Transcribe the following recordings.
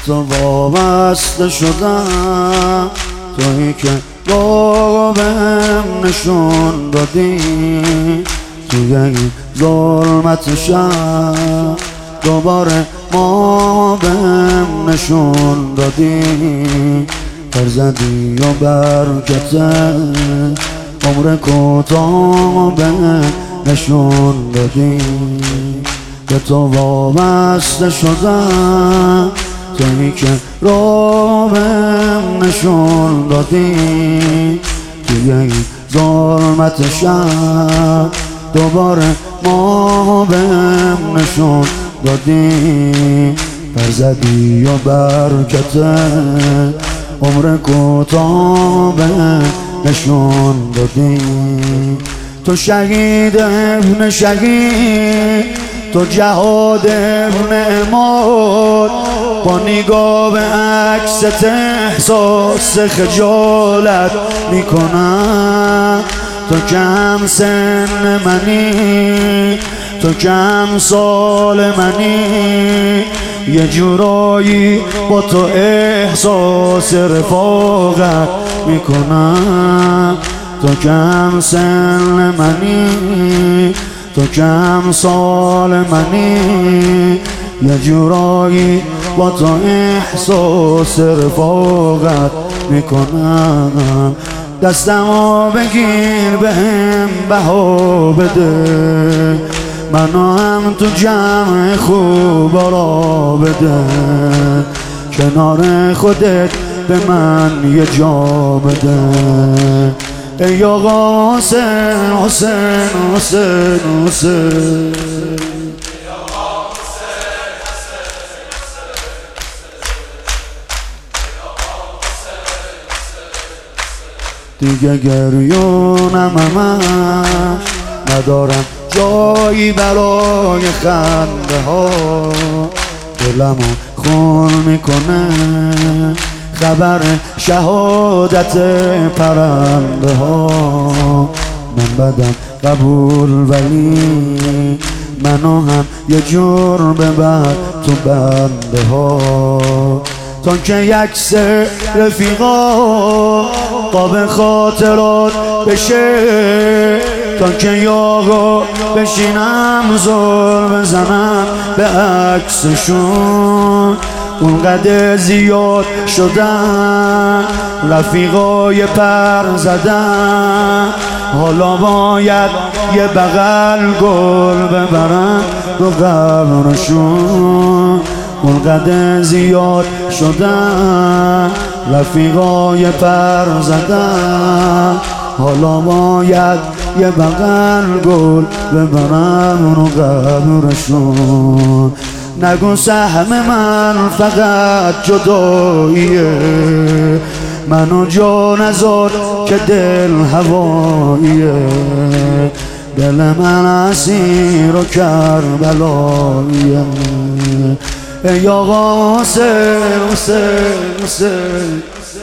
تو وابسته شدم، تویی که راهو بهم نشون دادی، توی این ظلمت شب دوباره ما بهم نشون دادی. پر زدی و برکت عمر کوتاه بهم نشون دادی. به تو وابسته شدم، تویی که رو بهم نشون دادی، توی این ظلمت شب دوباره ما بهم نشون دادی. پر زدی و برکت عمر کوتاه بهم نشون دادی. تو شهید ابن شهید، تو جهاد ابن اماد، با نگاه به عکست احساس خجالت میکنم. تو کم سن منی، تو کم سال منی، یه جورایی با تو احساس رفاقت میکنم. تو کم سن منی، تو کم سال منی، یه جورایی با تو احساس رفاقت میکنم. دستمو بگیر بهم بها بده، منو هم تو جمع خوبا را بده، کنار خودت به من یه جا بده. ای آقا حسین حسین حسین حسین، دیگه گریونم همش ندارم جایی برای خنده ها، دلمو خون میکنه خبر شهادت پرنده ها. من بدم قبول ولی منو هم یه جور ببر تو بنده ها. تا که یکس رفیقا قاب خاطرات بشه، تا که یاغا بشینم زور بزنم به عکسشون. اونقدر زیاد شدن رفیقای پر زدن، حالا باید یه بغل گل ببرن رو قبرشون. اونقدر زیاد شدن رفیقای پر زدن، حالا باید یه بغل گل ببرن رو قبرشون. نگو سهم من فقط جداییه، منو جا نذار که دل هواییه، دل من اسیر و کربلاییه. ای آقا حسین حسین حسین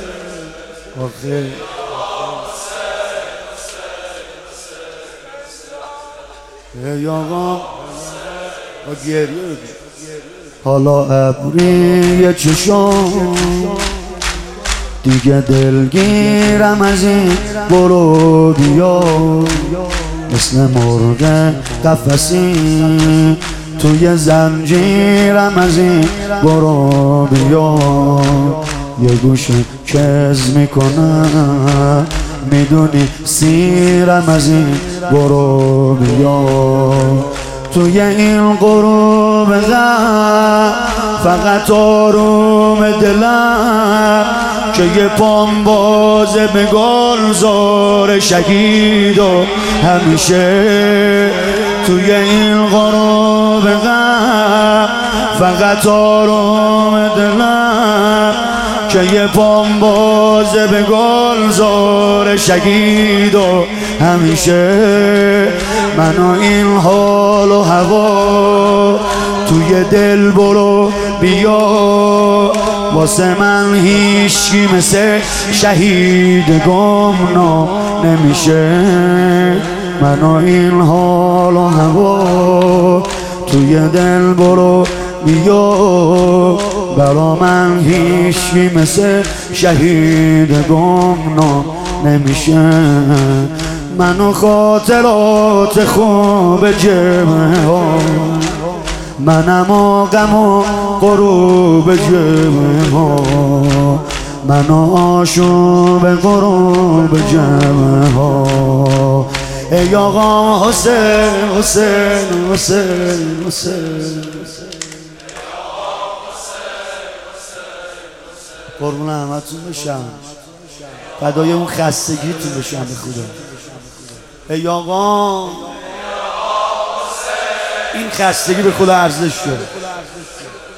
ای آقا گریه حالا ابری چشام دیگه دلگیرم از این برو بیا، مثل مرغ قفسی توی زنجیرم از این برو بیا. یه گوشه کز میکنم میدونی سیرم از این برو بیا. توی این غروب غم فقط آروم دلم که یه پام بازه به گلزار شهید و همیشه. توی این غروب غم فقط آروم دلم که یه پام بازه به گلزار شهید و همیشه. منو این حال و هوا توی دل برو بیا، واسه من هیچکی مثل شهید گمنا نمیشه. منو این حال و هوا توی دل برو بیا، برا من هیچی مثل شهید گمنام نمیشه. منو خاطرات خوب جمعه ها، منم و غم و غروب جمعه ها، منو آشوب غروب جمعه ها. ای آقا حسین حسین حسین حسین، قربون همتون بشم، فدای اون خستگیتون بشم به خدا. ای آقا این خستگی به خدا ارزش داره.